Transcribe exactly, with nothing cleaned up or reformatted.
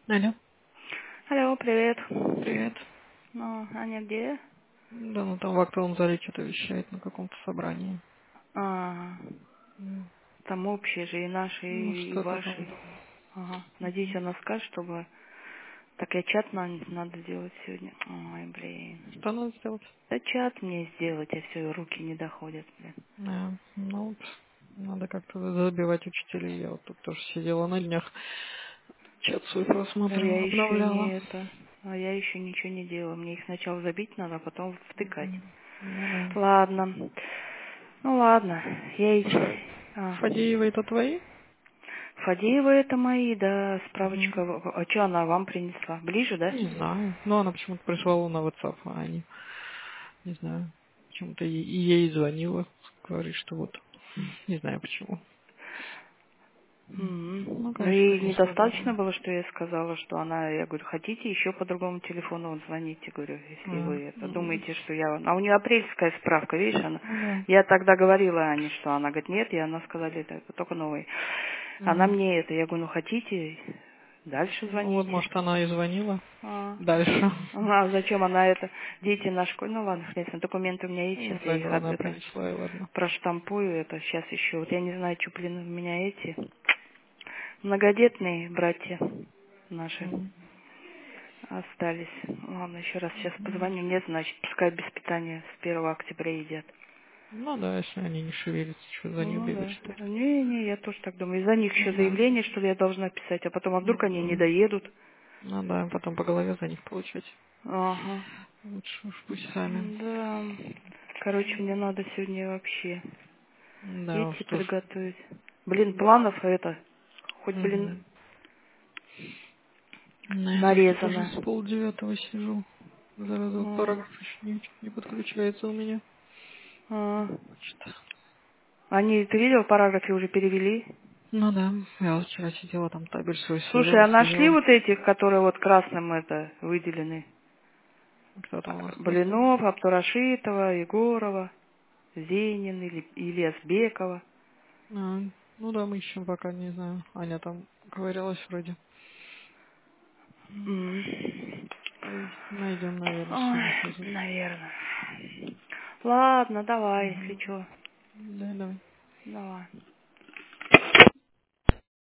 Алло, Алло, привет. привет. Ну, Аня где? Да, ну там в актовом зале что-то вещает на каком-то собрании. А, М, там общие же и наши, Ну, и, и что-то там. ваши. Ага. Надеюсь, она скажет, чтобы... Так, я чат на- надо сделать сегодня. Ой, блин. Что надо сделать? Да чат мне сделать, а все, руки не доходят, блин. Да, ну, вот, надо как-то забивать учителей. Я вот тут тоже сидела на днях, чат свой А я просматривала, еще обновляла. не это... А я еще ничего не делала. Мне их сначала забить надо, а потом втыкать. М, Ну да. Ладно. Ну ладно. Я... и- Слушай, А. Фадеевы это твои? Фадеева это мои, да, Мгм. справочка. А что она вам принесла? Ближе, да? Не знаю. Но она почему-то прислала на WhatsApp, а они, не знаю, почему-то и и ей звонила. Говорит, что вот, не знаю почему. М. Ну, Ну конечно, и конечно, недостаточно здорово. было, что я сказала, что она, я говорю, хотите еще по другому телефону вот звоните, говорю, если А, вы это м, думаете, что я... А у нее апрельская справка, видишь, она... ну да. Я тогда говорила Ане, что она говорит, нет, и она сказала, это, это только новый. Она Мгм. мне это, я говорю, ну хотите, дальше Ну вот, звоните. может, она и звонила А, дальше. а зачем она это? Дети на школе, ну ладно, хрен с ним, документы у меня есть, Ну сейчас я да, их от- главное, это принесла, и ладно. проштампую, это сейчас еще. Вот я не знаю, что, блин, у меня эти многодетные братья наши Мгм. остались. Ладно, еще раз сейчас Мгм. позвоню. Нет, значит, пускай без питания с первого октября едят. Ну да, если они не шевелятся, что за ним Ну бегать, да. что ли? Не-не, я тоже так думаю. Из-за них еще Ну да. заявление, что ли, я должна писать, а потом, а вдруг они не Мгм. доедут. Ну да, потом по голове за них получать. Ага. Лучше уж пусть сами. Да. Короче, мне надо сегодня вообще Да, эти что ж. приготовить. Блин, планов это, хоть, блин, Мгм. Ну, я тоже тут уже нарезано. с полдевятого сижу. Зараз вот А, параграф еще не, не подключается у меня. а. Что? Они, ты видел, в параграфе уже перевели? Ну да, я вот вчера сидела, там табель свой Слушай, сводила, а нашли сводила. вот этих, которые вот красным это выделены? Кто там у нас красный? Блинов, Аптурашитова, Егорова, Зенин или Ильясбекова. А, ну да, мы ищем пока, не знаю. Аня там ковырялась вроде. М, М. Ой, найдем, наверное, Ой, сегодня позднее. наверное. Ладно, давай, если Угу. что. Да, давай. Давай.